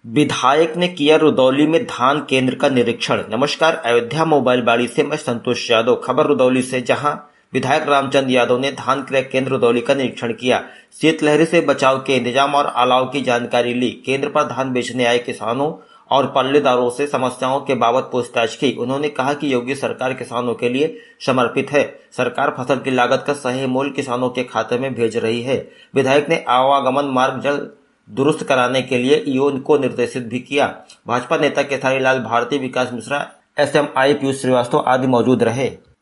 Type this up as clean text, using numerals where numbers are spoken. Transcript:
विधायक ने किया रुदौली में धान केंद्र का निरीक्षण। नमस्कार, अयोध्या मोबाइल बाड़ी से मैं संतोष यादव। खबर रुदौली से, जहां विधायक रामचंद्र यादव ने धान क्रय केंद्र रुदौली का निरीक्षण किया। शीतलहर से बचाव के इंतजाम और अलाव की जानकारी ली। केंद्र पर धान बेचने आए किसानों और पल्लेदारों से समस्याओं के बाबत पूछताछ की। उन्होंने कहा कि योगी सरकार किसानों के लिए समर्पित है। सरकार फसल की लागत का सही मूल्य किसानों के खाते में भेज रही है। विधायक ने आवागमन मार्ग जल्द दुरुस्त कराने के लिए ईओ को निर्देशित भी किया। भाजपा नेता केथारी लाल भारती, विकास मिश्रा, एसएमआई पीयूष श्रीवास्तव आदि मौजूद रहे।